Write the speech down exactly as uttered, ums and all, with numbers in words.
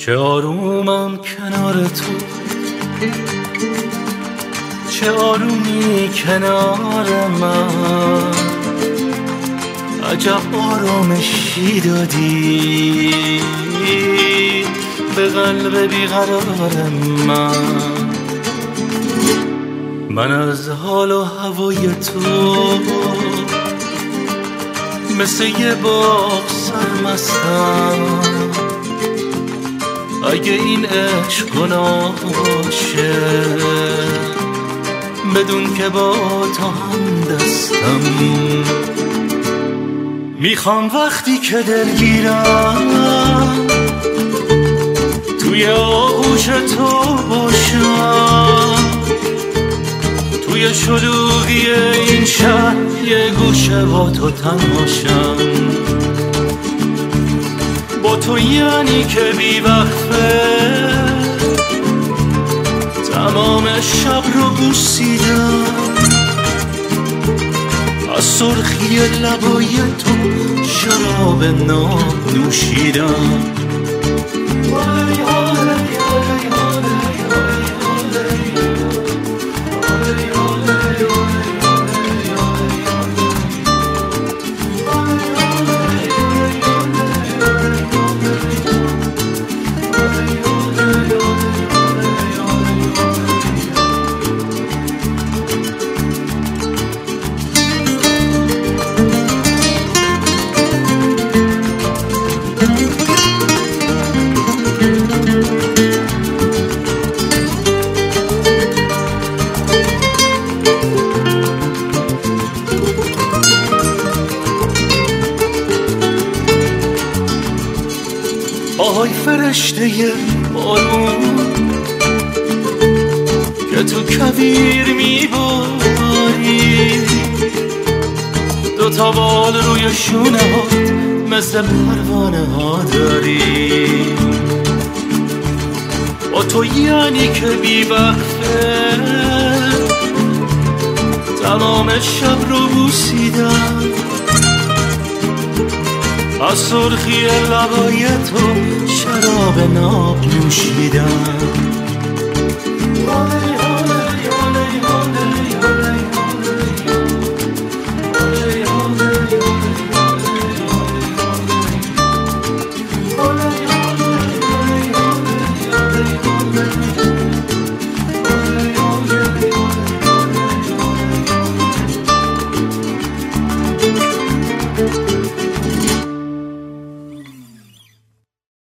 چه آرومم کنار تو، چه آرومی کنار من، عجب آرامشی دادی به قلب بیقرار من. من از حال و هوای تو مثل یه باغ سرمستم. اگه این عشق گناهشه بدون که با تو هم دستم. میخوام وقتی که دلگیرم توی آغوش تو باشم، توی شلوغی این شهر یه گوشه با تو تماشم. با تو یعنی که بی وقفه تمام شب رو بوسیدم، از سرخی لبای تو شراب ناب نوشیدم. آهای فرشته بارون که تو کویر میباری، دوتا بال روی شونه ها مثل پروانه ها داری. با تو یعنی که بی وقفه تمام شب رو بوسیدم، از سرخی لبای تو شراب ناب نوشیدم.